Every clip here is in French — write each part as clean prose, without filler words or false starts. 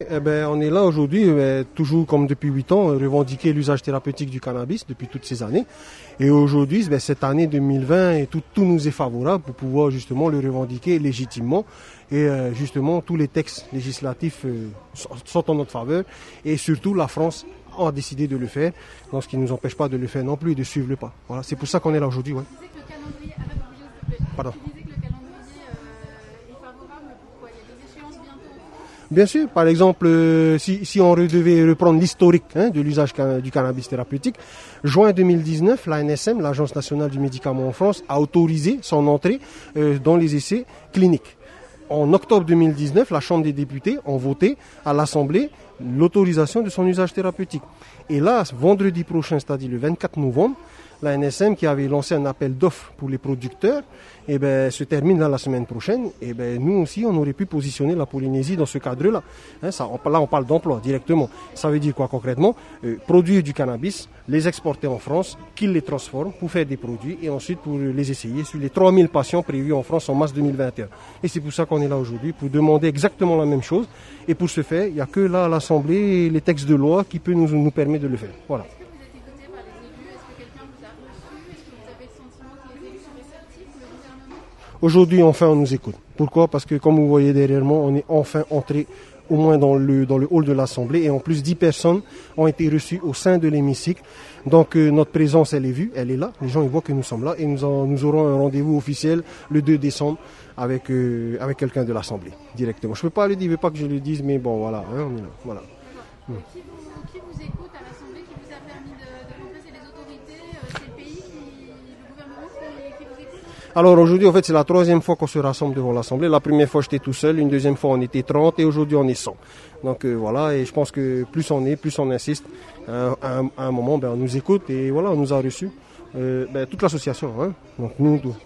eh ben, on est là aujourd'hui, toujours comme depuis 8 ans, revendiquer l'usage thérapeutique du cannabis depuis toutes ces années. Et aujourd'hui, cette année 2020, et tout nous est favorable pour pouvoir justement le revendiquer légitimement. Et justement, tous les textes législatifs sont en notre faveur. Et surtout, la France a décidé de le faire, donc ce qui ne nous empêche pas de le faire non plus et de suivre le pas. Voilà, c'est pour ça qu'on est là aujourd'hui. Ouais. Pardon. Bien sûr, par exemple, si on devait reprendre l'historique de l'usage du cannabis thérapeutique, juin 2019, l'ANSM, l'Agence nationale du médicament en France, a autorisé son entrée dans les essais cliniques. En octobre 2019, la Chambre des députés a voté à l'Assemblée l'autorisation de son usage thérapeutique. Et là, vendredi prochain, c'est-à-dire le 24 novembre, la NSM qui avait lancé un appel d'offres pour les producteurs, se termine là la semaine prochaine. Et nous aussi, on aurait pu positionner la Polynésie dans ce cadre-là. Là, on parle d'emploi directement. Ça veut dire quoi concrètement? Produire du cannabis, les exporter en France, qu'ils les transforment pour faire des produits et ensuite pour les essayer sur les 3000 patients prévus en France en mars 2021. Et c'est pour ça qu'on est là aujourd'hui, pour demander exactement la même chose. Et pour ce faire, il n'y a que là à l'Assemblée les textes de loi qui peuvent nous permettre de le faire. Voilà. Aujourd'hui, enfin, on nous écoute. Pourquoi? Parce que, comme vous voyez derrière moi, on est enfin entré au moins dans le hall de l'Assemblée. Et en plus, 10 personnes ont été reçues au sein de l'hémicycle. Donc, notre présence, elle est vue, elle est là. Les gens, ils voient que nous sommes là. Et nous aurons un rendez-vous officiel le 2 décembre avec quelqu'un de l'Assemblée, directement. Je ne peux pas le dire, je ne veux pas que je le dise, mais bon, voilà. On est là. Voilà. Qui vous écoute à l'Assemblée, qui vous a permis de rentrer? C'est les autorités, c'est le pays, le gouvernement qui vous écoute? Alors aujourd'hui, en fait, c'est la 3e fois qu'on se rassemble devant l'Assemblée. La première fois, j'étais tout seul. Une deuxième fois, on était 30 et aujourd'hui, on est 100. Donc voilà, et je pense que plus on insiste, à un moment, on nous écoute et voilà, on nous a reçus. Toute l'association. Donc nous, tout.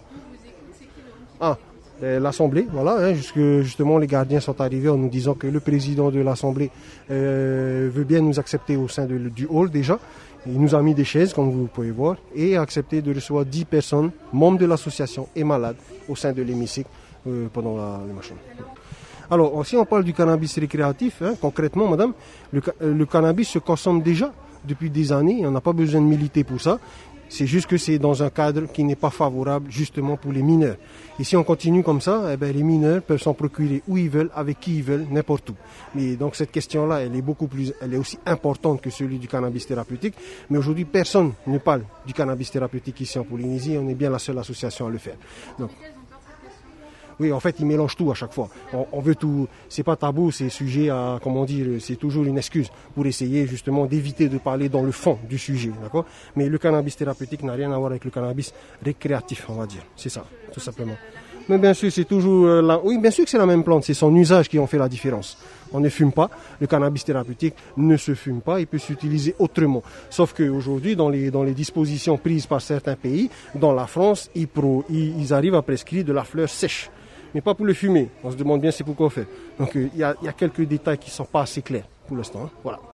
L'Assemblée, voilà, justement les gardiens sont arrivés en nous disant que le président de l'Assemblée veut bien nous accepter au sein du hall déjà. Il nous a mis des chaises, comme vous pouvez voir, et a accepté de recevoir 10 personnes, membres de l'association et malades, au sein de l'hémicycle pendant le machin. Alors, si on parle du cannabis récréatif, concrètement, madame, le cannabis se consomme déjà depuis des années, on n'a pas besoin de militer pour ça. C'est juste que c'est dans un cadre qui n'est pas favorable justement pour les mineurs. Et si on continue comme ça, les mineurs peuvent s'en procurer où ils veulent, avec qui ils veulent, n'importe où. Mais donc cette question-là, elle est aussi importante que celui du cannabis thérapeutique. Mais aujourd'hui, personne ne parle du cannabis thérapeutique ici en Polynésie. On est bien la seule association à le faire. Donc, oui, en fait, ils mélangent tout à chaque fois. On veut tout. C'est pas tabou, c'est sujet à, c'est toujours une excuse pour essayer justement d'éviter de parler dans le fond du sujet, d'accord? Mais le cannabis thérapeutique n'a rien à voir avec le cannabis récréatif, on va dire. C'est ça, tout simplement. Mais bien sûr, c'est toujours oui, bien sûr que c'est la même plante, c'est son usage qui en fait la différence. On ne fume pas, le cannabis thérapeutique ne se fume pas, il peut s'utiliser autrement. Sauf qu'aujourd'hui, dans les dispositions prises par certains pays, dans la France, ils arrivent à prescrire de la fleur sèche. Mais pas pour le fumer. On se demande bien c'est pourquoi on fait. Donc il y a quelques détails qui ne sont pas assez clairs pour l'instant. Voilà.